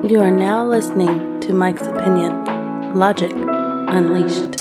You are now listening to Mike's Opinion, Logic Unleashed.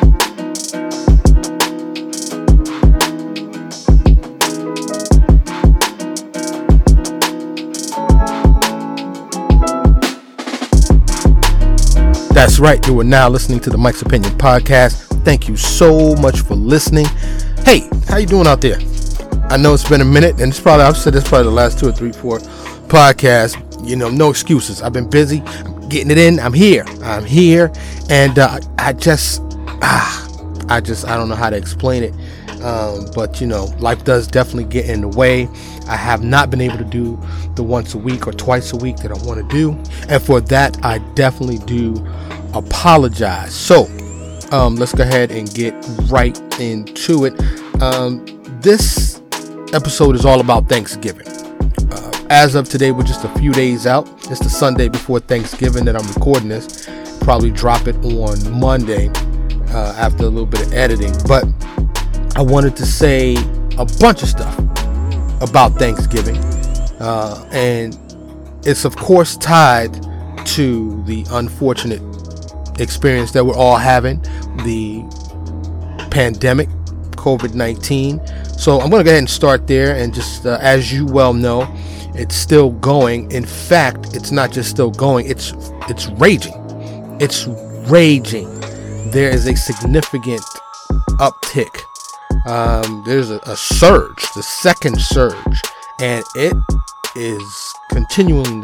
That's right, you are now listening to the Mike's Opinion podcast. Thank you so much for listening. Hey, how you doing out there? I know it's been a minute, and I've said this probably the last 2 or 3, 4 podcasts. You know, no excuses. I've been busy. I'm getting it in. I'm here, and I don't know how to explain it. But you know, life does definitely get in the way. I have not been able to do the once a week or twice a week that I want to do, and for that, I definitely do apologize. So, let's go ahead and get right into it. This episode is all about Thanksgiving. As of today, we're just a few days out. It's the Sunday before Thanksgiving that I'm recording this. Probably drop it on Monday after a little bit of editing. But I wanted to say a bunch of stuff about Thanksgiving. And it's, of course, tied to the unfortunate experience that we're all having, the pandemic, COVID-19. So I'm going to go ahead and start there. And just as you well know, it's still going. In fact, it's not just still going, it's raging. It's raging. There is a significant uptick. There's a surge, the second surge, and it is continuing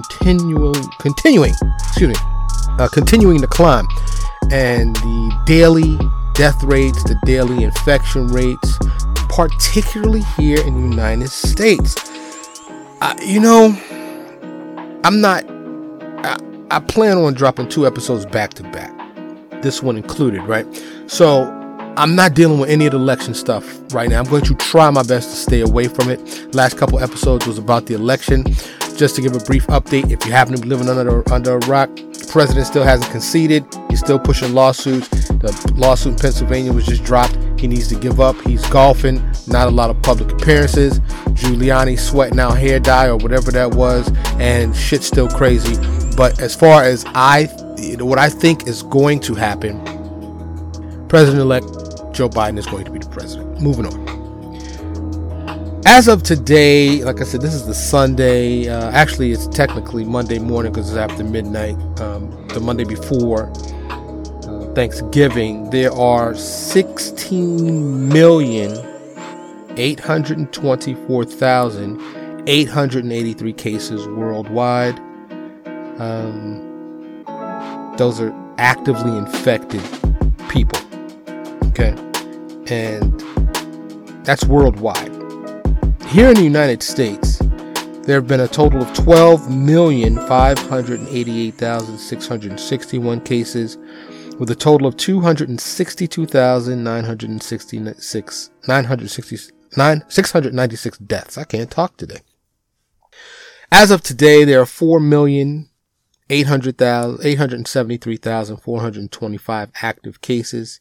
to climb. And the daily death rates, the daily infection rates, particularly here in the United States. I plan on dropping 2 episodes back to back, this one included, right? So I'm not dealing with any of the election stuff right now. I'm going to try my best to stay away from it. Last couple episodes was about the election. Just to give a brief update, if you happen to be living under a rock, the president still hasn't conceded. He's still pushing lawsuits. The lawsuit in Pennsylvania was just dropped. He needs to give up. He's golfing. Not a lot of public appearances. Giuliani sweating out hair dye or whatever that was, and shit's still crazy. But as far as what I think is going to happen, President-elect Joe Biden is going to be the president. Moving on. As of today, like I said, this is the Sunday. Actually, it's technically Monday morning because it's after midnight. The Monday before Thanksgiving, there are 16,824,883 cases worldwide. Those are actively infected people. Okay, and that's worldwide. Here in the United States, there have been a total of 12,588,661 cases, with a total of 262,696 deaths. I can't talk today. As of today, there are 4,873,425 active cases.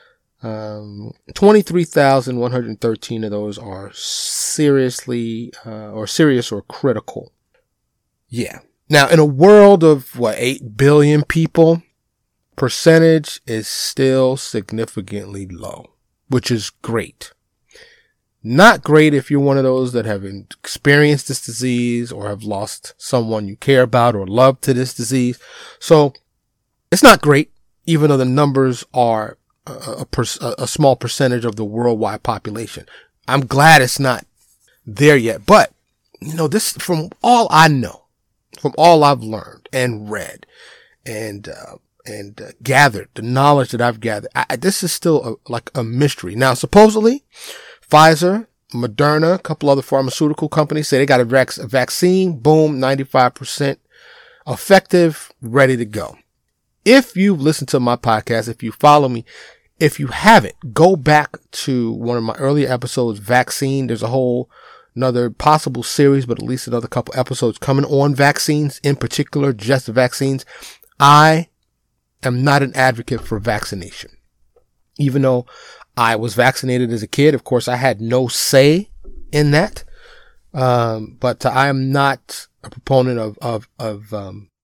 23,113 of those are serious or critical. Yeah. Now, in a world of 8 billion people, percentage is still significantly low, which is great. Not great if you're one of those that have experienced this disease or have lost someone you care about or love to this disease. So it's not great, even though the numbers are a small percentage of the worldwide population. I'm glad it's not there yet. But, this, from all I know, from all I've learned and read and gathered, the knowledge that I've gathered, this is still like a mystery. Now, supposedly, Pfizer, Moderna, a couple other pharmaceutical companies say they got a vaccine, boom, 95% effective, ready to go. If you've listened to my podcast, if you follow me, if you haven't, go back to one of my earlier episodes, Vaccine. There's a whole another possible series, but at least another couple episodes coming on vaccines, in particular, just vaccines. I am not an advocate for vaccination. Even though I was vaccinated as a kid, of course, I had no say in that. But I am not a proponent of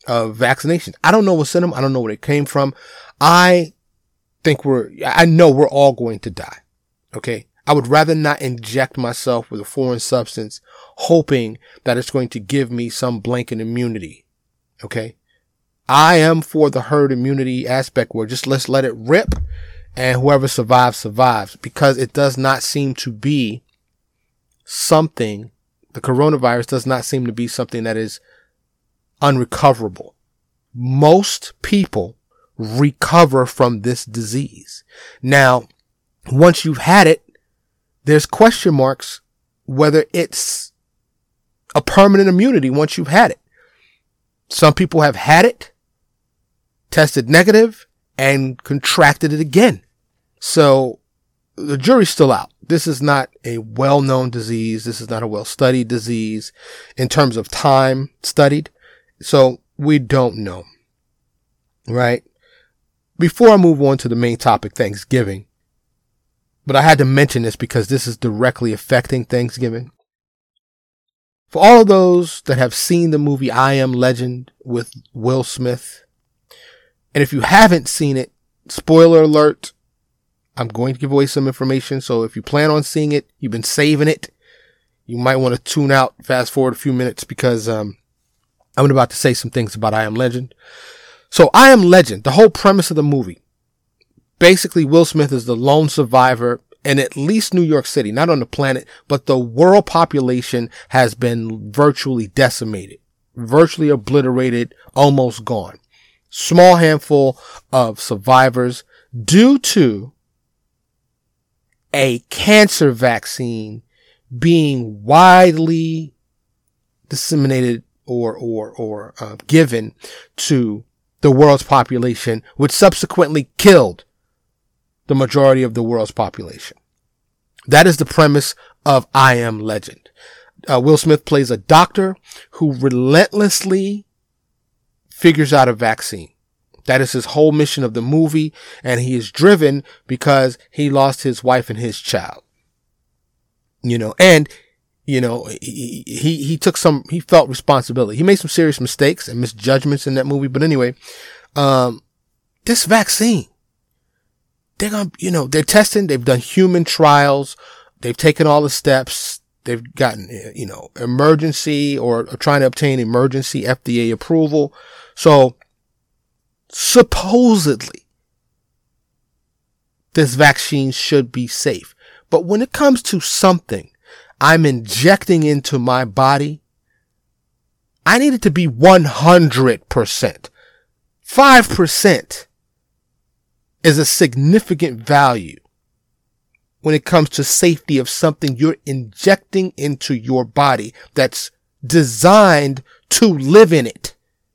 of vaccinations. I don't know what's in them. I don't know where they came from. I know we're all going to die. Okay. I would rather not inject myself with a foreign substance, hoping that it's going to give me some blanket immunity. Okay. I am for the herd immunity aspect where just let's let it rip and whoever survives, survives, because it does not seem to be something, the coronavirus does not seem to be something that is unrecoverable. Most people recover from this disease. Now, once you've had it, there's question marks whether it's a permanent immunity once you've had it. Some people have had it, tested negative, and contracted it again. So the jury's still out. This is not a well-known disease. This is not a well-studied disease in terms of time studied. So we don't know. Right? Before I move on to the main topic, Thanksgiving, but I had to mention this because this is directly affecting Thanksgiving. For all of those that have seen the movie I Am Legend with Will Smith, and if you haven't seen it, spoiler alert, I'm going to give away some information. So if you plan on seeing it, you've been saving it, you might want to tune out, fast forward a few minutes, because I'm about to say some things about I Am Legend. So I Am Legend, the whole premise of the movie, basically Will Smith is the lone survivor in at least New York City, not on the planet, but the world population has been virtually decimated, virtually obliterated, almost gone. Small handful of survivors due to a cancer vaccine being widely disseminated or given to the world's population, which subsequently killed the majority of the world's population. That is the premise of I Am Legend. Will Smith plays a doctor who relentlessly figures out a vaccine. That is his whole mission of the movie, and he is driven because he lost his wife and his child. He felt responsibility. He made some serious mistakes and misjudgments in that movie, but anyway, this vaccine, they're testing, they've done human trials, they've taken all the steps, they've gotten, emergency or trying to obtain emergency FDA approval. So supposedly this vaccine should be safe. But when it comes to something I'm injecting into my body, I need it to be 100%. 5% is a significant value when it comes to safety of something you're injecting into your body that's designed to live in it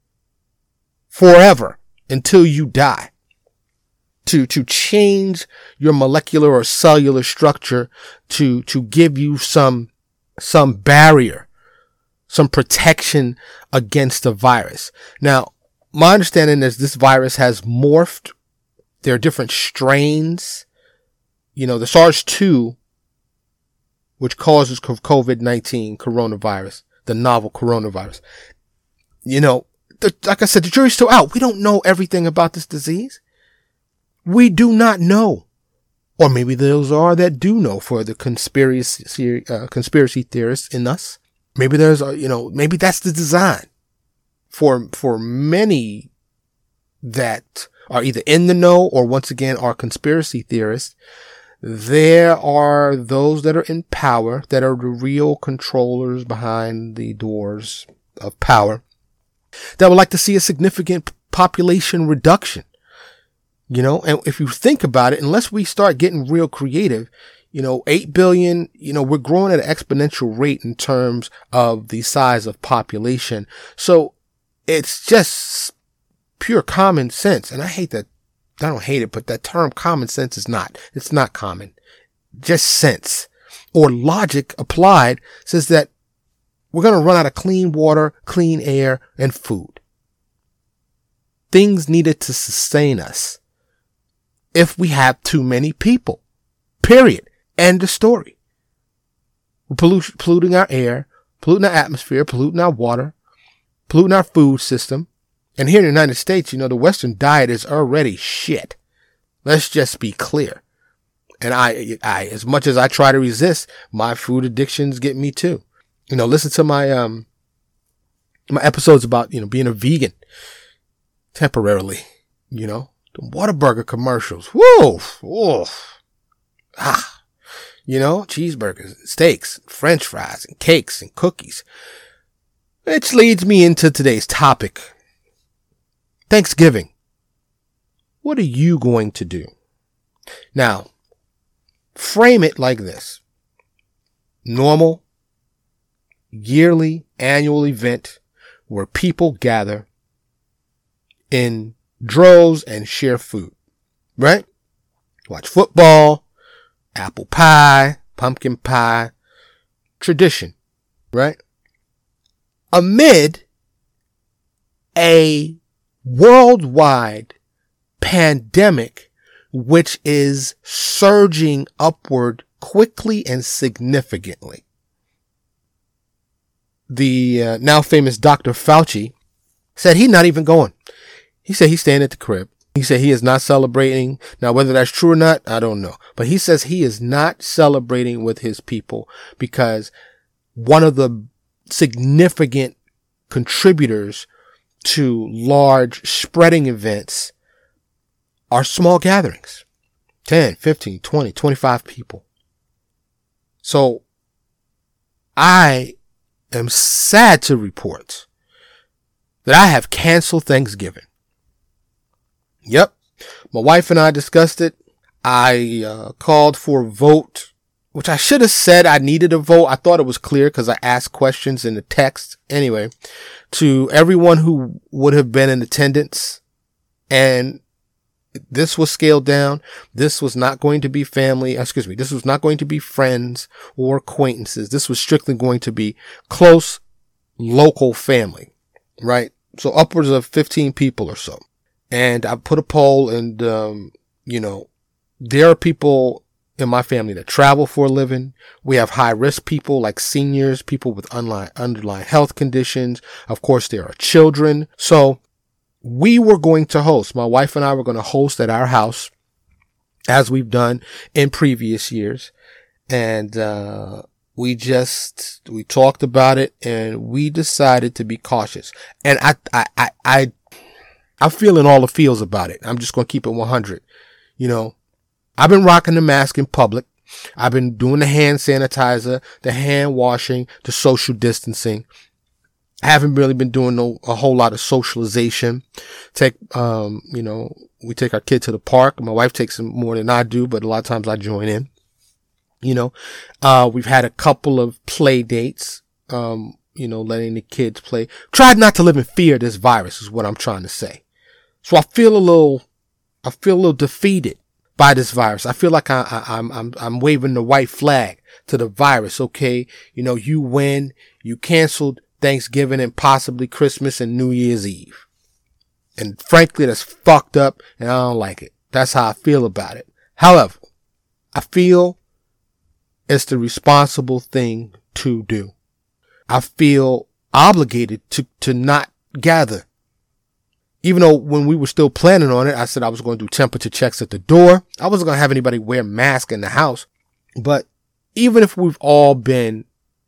forever until you die. To change your molecular or cellular structure to give you some barrier, some protection against the virus. Now, my understanding is this virus has morphed. There are different strains. The SARS-2, which causes COVID-19 coronavirus, the novel coronavirus. Like I said, the jury's still out. We don't know everything about this disease. We do not know. Or maybe those are that do know for the conspiracy theorists in us. Maybe maybe that's the design for many that are either in the know or once again are conspiracy theorists. There are those that are in power that are the real controllers behind the doors of power that would like to see a significant population reduction. And if you think about it, unless we start getting real creative, 8 billion, we're growing at an exponential rate in terms of the size of population. So it's just pure common sense. And I don't hate it, but that term common sense it's not common. Just sense or logic applied says that we're going to run out of clean water, clean air, and food. Things needed to sustain us. If we have too many people, period. End of story. We're polluting our air, polluting our atmosphere, polluting our water, polluting our food system, And here in the United States, the Western diet is already shit. Let's just be clear. And I, as much as I try to resist, my food addictions get me too. Listen to my episodes about, being a vegan temporarily, the Whataburger commercials. Whoa. Whoa. Cheeseburgers, steaks, French fries, and cakes and cookies. Which leads me into today's topic. Thanksgiving. What are you going to do? Now, frame it like this. Normal, yearly, annual event where people gather in droves and share food. Right? Watch football, apple pie, pumpkin pie, tradition. Right? Amid a worldwide pandemic, which is surging upward quickly and significantly. The now famous Dr. Fauci said he's not even going. He said he's staying at the crib. He said he is not celebrating. Now, whether that's true or not, I don't know. But he says he is not celebrating with his people because one of the significant contributors to large spreading events are small gatherings. 10, 15, 20, 25 people. So I am sad to report that I have canceled Thanksgiving. Yep. My wife and I discussed it. I called for a vote, which I should have said I needed a vote. I thought it was clear because I asked questions in the text. Anyway, to everyone who would have been in attendance, and this was scaled down. This was not going to be family. This was not going to be friends or acquaintances. This was strictly going to be close local family, right? So upwards of 15 people or so. And I put a poll and, there are people in my family that travel for a living. We have high risk people like seniors, people with underlying health conditions. Of course, there are children. So we were going to host, my wife and I were going to host at our house as we've done in previous years. And, we talked about it and we decided to be cautious. And I'm feeling all the feels about it. I'm just going to keep it 100. I've been rocking the mask in public. I've been doing the hand sanitizer, the hand washing, the social distancing. I haven't really been doing a whole lot of socialization. We take our kid to the park. My wife takes him more than I do, but a lot of times I join in. We've had a couple of play dates, letting the kids play. Tried not to live in fear of this virus is what I'm trying to say. So I feel a little defeated by this virus. I feel like I'm waving the white flag to the virus. Okay. You win. You canceled Thanksgiving and possibly Christmas and New Year's Eve. And frankly, that's fucked up and I don't like it. That's how I feel about it. However, I feel it's the responsible thing to do. I feel obligated to not gather. Even though when we were still planning on it, I said I was going to do temperature checks at the door. I wasn't going to have anybody wear masks in the house. But even if we've all been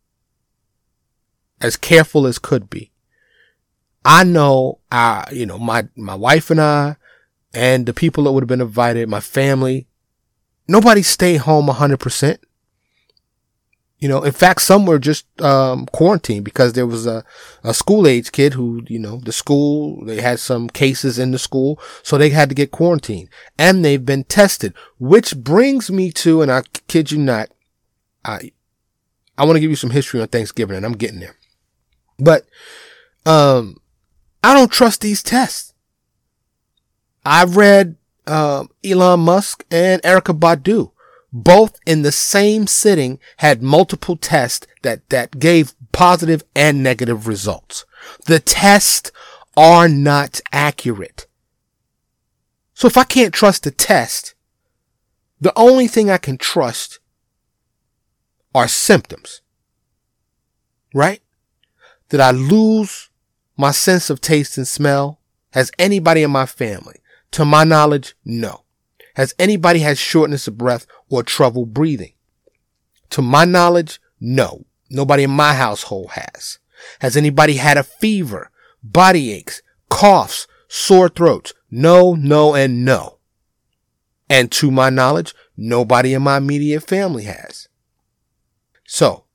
as careful as could be, I know my wife and I and the people that would have been invited, my family, nobody stayed home 100%. In fact, some were just quarantined because there was a school age kid who, the school, they had some cases in the school, so they had to get quarantined. And they've been tested, which brings me to, and I kid you not, I want to give you some history on Thanksgiving, and I'm getting there. But I don't trust these tests. I've read Elon Musk and Erykah Badu. Both in the same sitting had multiple tests that gave positive and negative results. The tests are not accurate. So if I can't trust the test, the only thing I can trust are symptoms. Right? Did I lose my sense of taste and smell? Has anybody in my family? To my knowledge, no. Has anybody had shortness of breath or trouble breathing? To my knowledge, no. Nobody in my household has. Has anybody had a fever, body aches, coughs, sore throats? No, no, and no. And to my knowledge, nobody in my immediate family has. So,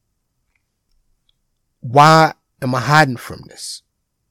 why am I hiding from this?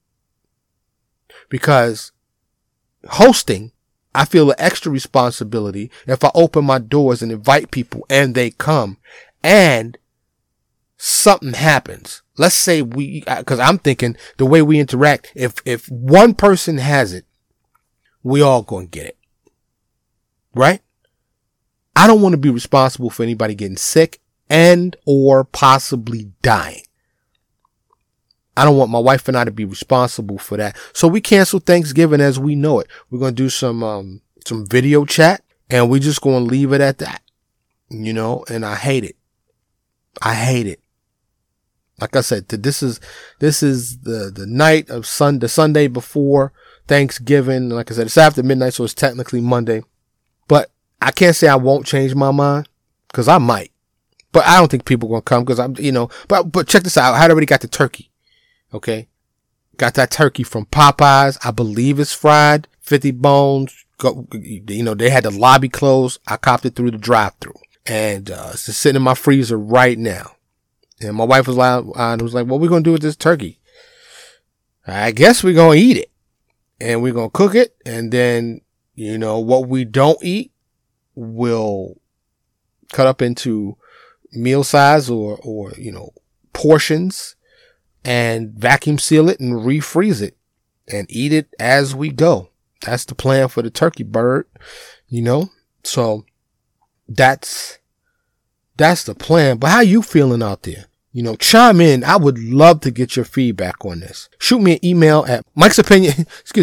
Because hosting, I feel an extra responsibility if I open my doors and invite people and they come and something happens. Let's say because I'm thinking the way we interact, if one person has it, we all gonna get it. Right? I don't want to be responsible for anybody getting sick and or possibly dying. I don't want my wife and I to be responsible for that. So we cancel Thanksgiving as we know it. We're going to do some video chat and we're just going to leave it at that, and I hate it. I hate it. Like I said, this is the night of the Sunday before Thanksgiving. Like I said, it's after midnight, so it's technically Monday, but I can't say I won't change my mind because I might, but I don't think people are going to come because but check this out. I already got the turkey. Okay. Got that turkey from Popeyes. I believe it's fried, 50 bones. They had the lobby closed. I copped it through the drive-thru and, it's just sitting in my freezer right now. And my wife was like, what are we going to do with this turkey? I guess we're going to eat it and we're going to cook it. And then, what we don't eat, we'll cut up into meal size or portions and vacuum seal it and refreeze it and eat it as we go. That's the plan for the turkey bird, so that's the plan. But how you feeling out there? Chime in. I would love to get your feedback on this. Shoot me an email at Mike's Opinion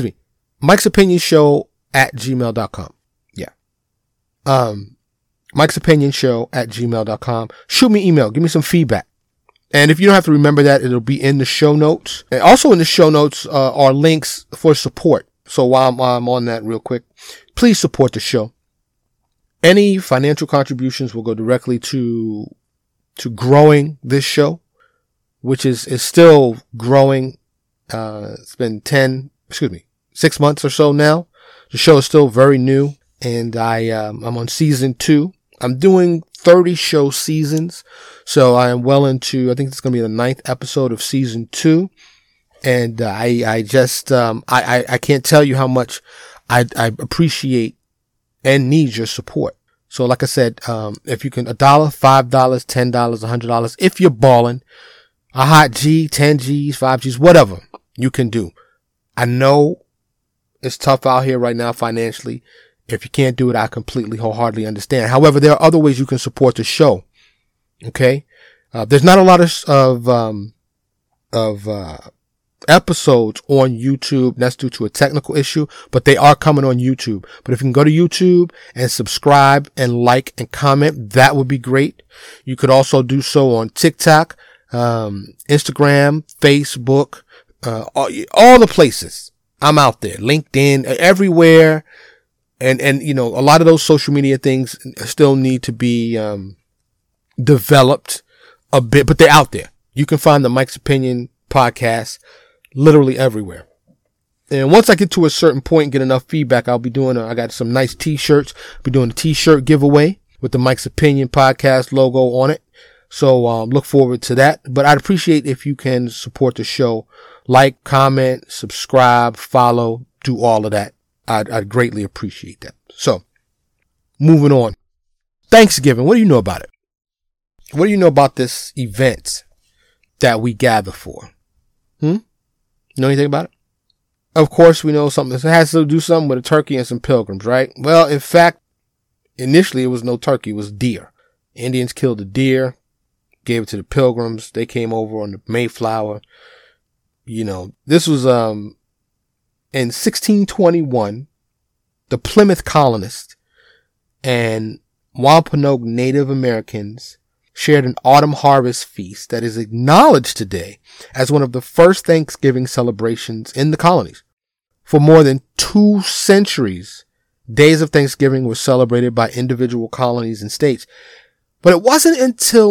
Show at gmail.com. Yeah. Mike's Opinion Show at gmail.com. Shoot me an email. Give me some feedback. And if you don't have to remember that, it'll be in the show notes. And also in the show notes are links for support. So while I'm on that real quick, please support the show. Any financial contributions will go directly to growing this show, which is still growing. It's been 6 months or so now. The show is still very new, and I'm on season 2. I'm doing 30 show seasons. So I am well into, I think it's going to be the 9th episode of season 2. And I can't tell you how much I appreciate and need your support. So like I said, if you can, $1, $5, $10, $100, if you're balling, a hot G, 10 G's, 5 G's, whatever you can do. I know it's tough out here right now financially. If you can't do it, I completely wholeheartedly understand. However, there are other ways you can support the show. Okay. There's not a lot of episodes on YouTube. That's due to a technical issue, but they are coming on YouTube. But if you can go to YouTube and subscribe and like and comment, that would be great. You could also do so on TikTok, Instagram, Facebook, all the places. I'm out there, LinkedIn, everywhere. And, a lot of those social media things still need to be, developed a bit, but they're out there. You can find the Mike's Opinion podcast literally everywhere. And once I get to a certain point and get enough feedback, I'll be doing, I got some nice t-shirts. I'll be doing a t-shirt giveaway with the Mike's Opinion podcast logo on it. So, look forward to that. But I'd appreciate if you can support the show. Like, comment, subscribe, follow, do all of that. I'd greatly appreciate that. So, moving on. Thanksgiving. What do you know about it? What do you know about this event that we gather for? Know anything about it? Of course, we know something. It has to do something with a turkey and some pilgrims, right? Well, in fact, initially it was no turkey. It was deer. Indians killed a deer, gave it to the pilgrims. They came over on the Mayflower. This was, in 1621, the Plymouth colonists and Wampanoag Native Americans shared an autumn harvest feast that is acknowledged today as one of the first Thanksgiving celebrations in the colonies. For more than 2 centuries, days of Thanksgiving were celebrated by individual colonies and states. But it wasn't until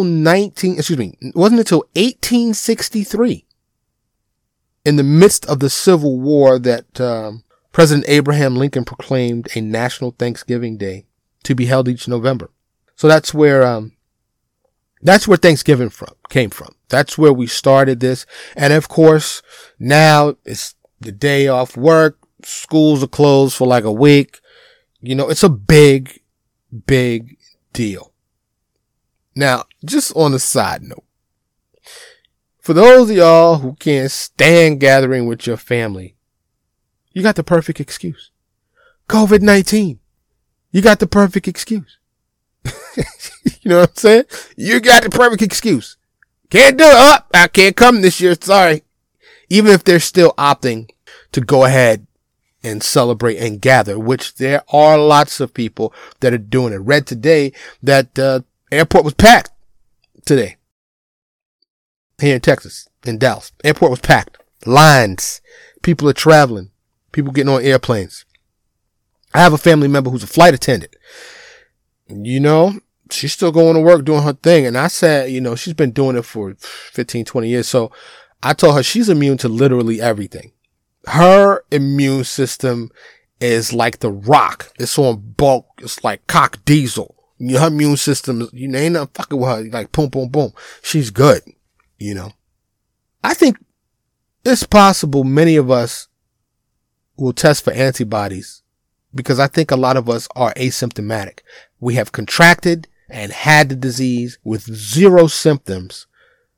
1863, in the midst of the Civil War, that President Abraham Lincoln proclaimed a national Thanksgiving Day to be held each November. So that's where Thanksgiving came from. That's where we started this. And of course, now it's the day off work. Schools are closed for like a week. It's a big, big deal. Now, just on a side note, for those of y'all who can't stand gathering with your family, you got the perfect excuse. COVID-19. You got the perfect excuse. You know what I'm saying? You got the perfect excuse. Can't do it. I can't come this year. Sorry. Even if they're still opting to go ahead and celebrate and gather, which there are lots of people that are doing it. Read today that airport was packed today. Here in Texas, in Dallas. Airport was packed. Lines. People are traveling. People getting on airplanes. I have a family member who's a flight attendant. She's still going to work doing her thing. And I said, she's been doing it for 15, 20 years. So I told her she's immune to literally everything. Her immune system is like the Rock. It's on bulk. It's like cock diesel. Her immune system, ain't nothing fucking with her. Like boom, boom, boom. She's good. I think it's possible many of us will test for antibodies because I think a lot of us are asymptomatic. We have contracted and had the disease with 0 symptoms,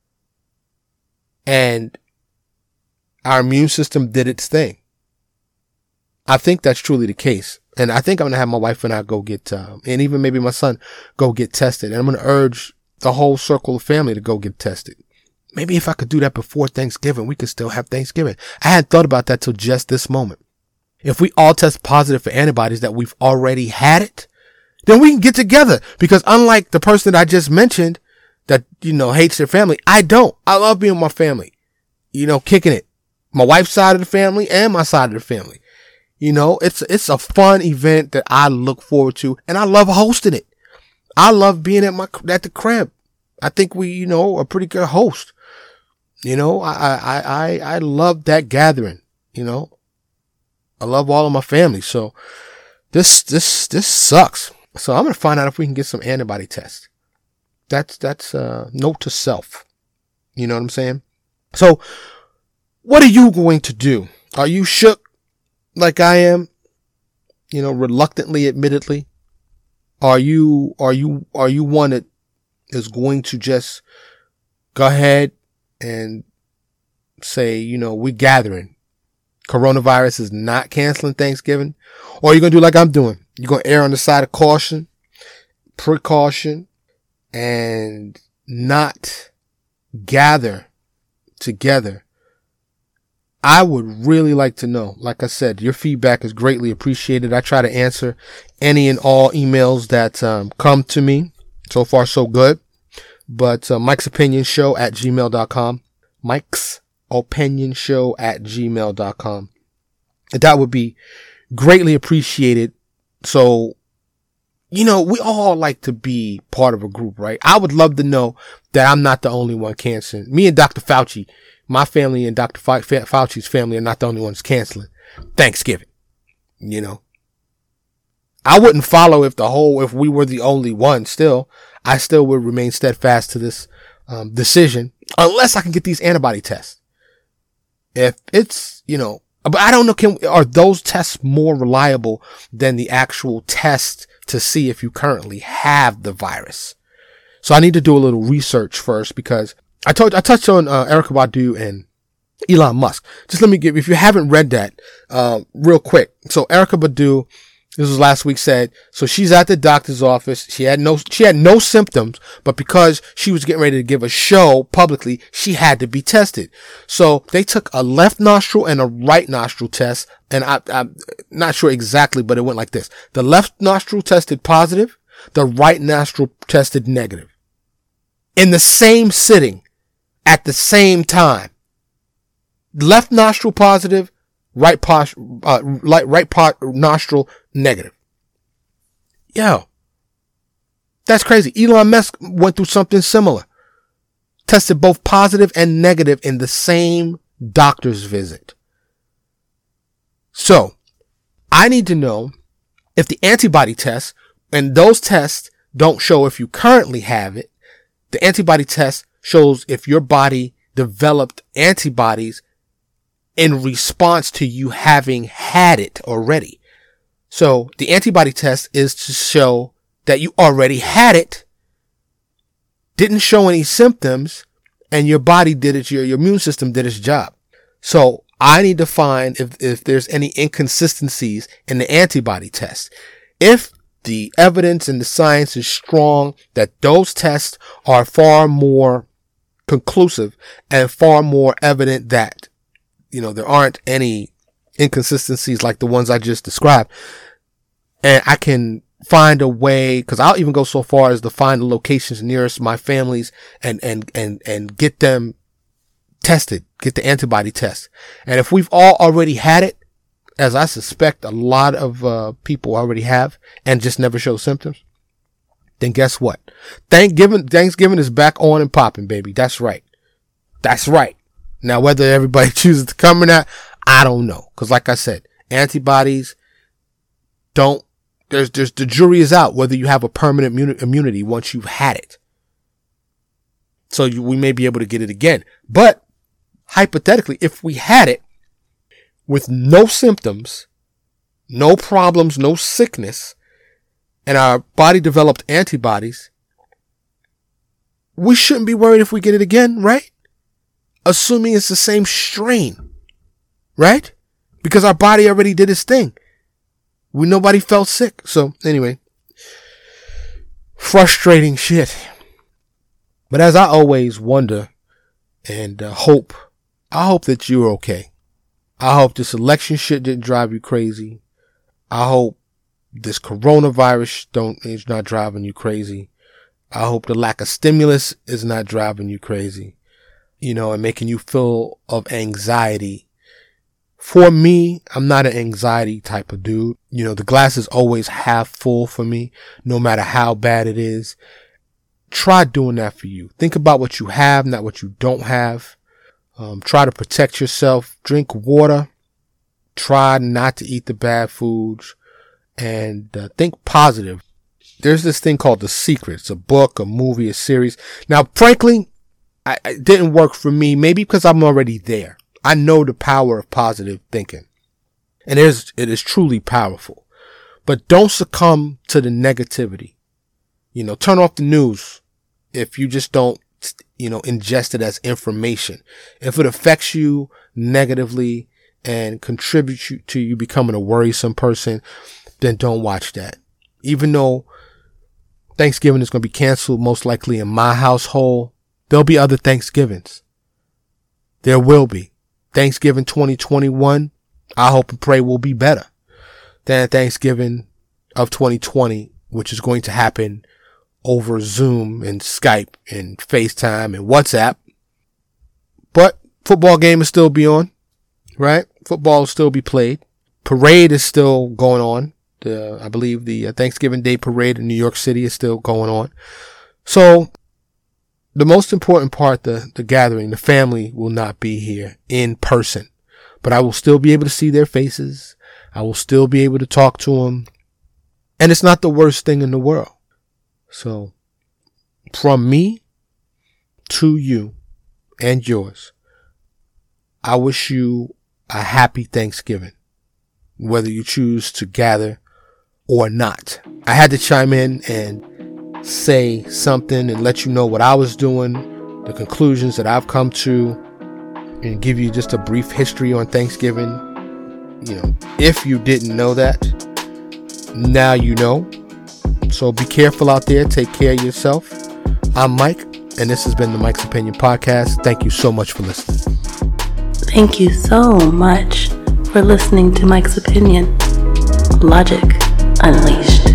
and our immune system did its thing. I think that's truly the case. And I think I'm going to have my wife and I go get, and even maybe my son go get tested. And I'm going to urge the whole circle of family to go get tested. Maybe if I could do that before Thanksgiving, we could still have Thanksgiving. I hadn't thought about that till just this moment. If we all test positive for antibodies that we've already had it, then we can get together. Because unlike the person that I just mentioned that, hates their family, I don't. I love being with my family, kicking it. My wife's side of the family and my side of the family. It's a fun event that I look forward to, and I love hosting it. I love being at the crib. I think we, are a pretty good host. I love that gathering. I love all of my family. So this sucks. So I'm going to find out if we can get some antibody tests. That's note to self. You know what I'm saying? So what are you going to do? Are you shook like I am? Reluctantly, admittedly. Are you one that is going to just go ahead and say, we're gathering. Coronavirus is not canceling Thanksgiving? Or are you going to do like I'm doing? You're going to err on the side of caution, precaution, and not gather together. I would really like to know. Like I said, your feedback is greatly appreciated. I try to answer any and all emails that come to me. So far, so good. But Mike's Opinion Show at gmail.com. Mike's Opinion Show at gmail.com. And that would be greatly appreciated. So, we all like to be part of a group, right? I would love to know that I'm not the only one canceling. Me and Dr. Fauci, my family and Dr. Fauci's family are not the only ones canceling Thanksgiving. I wouldn't follow if we were the only one still. I still would remain steadfast to this decision unless I can get these antibody tests. If it's, but I don't know, are those tests more reliable than the actual test to see if you currently have the virus? So I need to do a little research first because I touched on Erykah Badu and Elon Musk. Just let me if you haven't read that, real quick. So Erykah Badu, this was last week, said, so she's at the doctor's office. She had no symptoms, but because she was getting ready to give a show publicly, she had to be tested. So they took a left nostril and a right nostril test. And I'm not sure exactly, but it went like this. The left nostril tested positive. The right nostril tested negative. In the same sitting at the same time. Left nostril positive, right nostril negative. Yo, that's crazy. Elon Musk went through something similar. Tested both positive and negative in the same doctor's visit. So, I need to know if the antibody tests, and those tests don't show if you currently have it. The antibody test shows if your body developed antibodies in response to you having had it already. So the antibody test is to show that you already had it, didn't show any symptoms, and your body did it, your immune system did its job. So I need to find if there's any inconsistencies in the antibody test. If the evidence and the science is strong that those tests are far more conclusive and far more evident that, there aren't any inconsistencies like the ones I just described, and I can find a way, because I'll even go so far as to find the locations nearest my families and get them tested, get the antibody test. And if we've all already had it, as I suspect a lot of people already have and just never show symptoms, then guess what? Thanksgiving is back on and popping, baby. That's right. That's right. Now, whether everybody chooses to come or not, I don't know. Because like I said, antibodies there's the jury is out whether you have a permanent immunity once you've had it. So we may be able to get it again. But hypothetically, if we had it with no symptoms, no problems, no sickness, and our body developed antibodies, we shouldn't be worried if we get it again, right? Assuming it's the same strain, right? Because our body already did its thing. Nobody felt sick. So anyway, frustrating shit. But as I always wonder and hope, I hope that you're okay. I hope this election shit didn't drive you crazy. I hope this coronavirus is not driving you crazy. I hope the lack of stimulus is not driving you crazy, and making you feel of anxiety. For me, I'm not an anxiety type of dude. The glass is always half full for me, no matter how bad it is. Try doing that for you. Think about what you have, not what you don't have. Try to protect yourself. Drink water. Try not to eat the bad foods. And think positive. There's this thing called The Secret. It's a book, a movie, a series. Now, frankly, it didn't work for me. Maybe because I'm already there. I know the power of positive thinking. And it is truly powerful. But don't succumb to the negativity. Turn off the news if you just don't, ingest it as information. If it affects you negatively and contributes to you becoming a worrisome person, then don't watch that. Even though Thanksgiving is going to be canceled, most likely in my household, there'll be other Thanksgivings. There will be. Thanksgiving 2021, I hope and pray will be better than Thanksgiving of 2020, which is going to happen over Zoom and Skype and FaceTime and WhatsApp. But football game will still be on, right? Football will still be played. Parade is still going on. I believe the Thanksgiving Day parade in New York City is still going on. So the most important part, the gathering, the family will not be here in person, but I will still be able to see their faces. I will still be able to talk to them. And it's not the worst thing in the world. So from me to you and yours, I wish you a happy Thanksgiving, whether you choose to gather or not. I had to chime in and say something and let you know what I was doing, the conclusions that I've come to, and give you just a brief history on Thanksgiving. If you didn't know that, now you know. So be careful out there. Take care of yourself. I'm Mike, and this has been the Mike's Opinion Podcast. Thank you so much for listening. Thank you so much for listening to Mike's Opinion. Logic Unleashed.